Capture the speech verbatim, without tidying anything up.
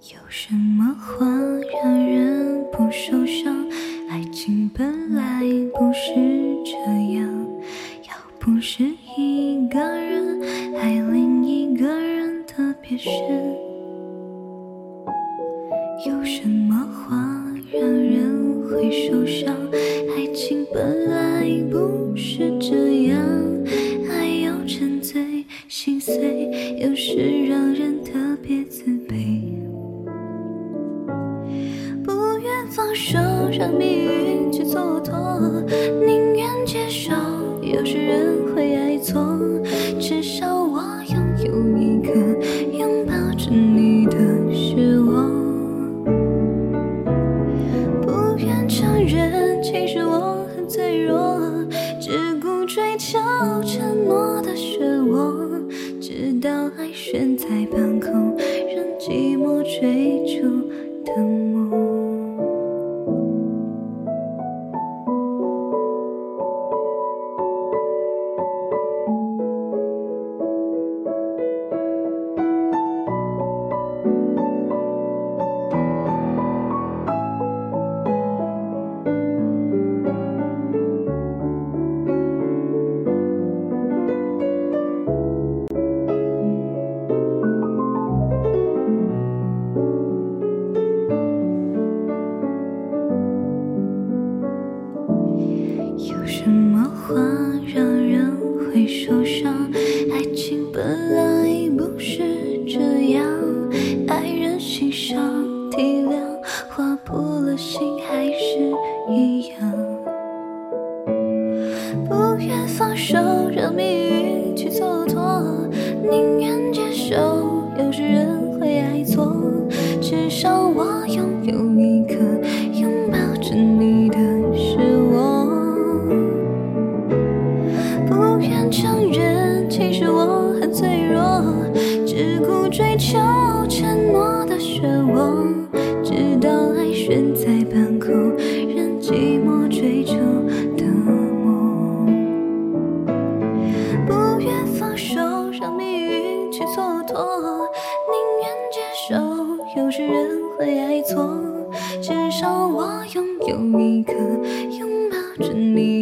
有什么话让人不受伤？爱情本来不是这样，要不是一个人爱另一个人特别深。有什么话让人会受伤？爱情本来不是这样，爱要沉醉心碎，有时让人特别自卑。不愿放手让命运去蹉跎，宁愿接受有时人会爱错，至少我拥有一个拥抱着你的是我。不愿承认其实我很脆弱，只顾追求承诺的漩涡，直到爱悬在半空，任寂寞追逐的梦。有什么话让人会受伤？爱情本来不是这样，爱人欣赏体谅，划破了心还是一样。不愿放手让命运去蹉跎，宁愿接受有时人会爱错，至少我拥有一颗拥抱着你的是我。不愿承认其实我很脆弱，只顾追求承诺的漩涡，直到爱悬在半空，任寂寞追逐的梦。不愿放手让命运去蹉跎，宁愿接受有时人会爱错，至少我拥有一颗拥抱着你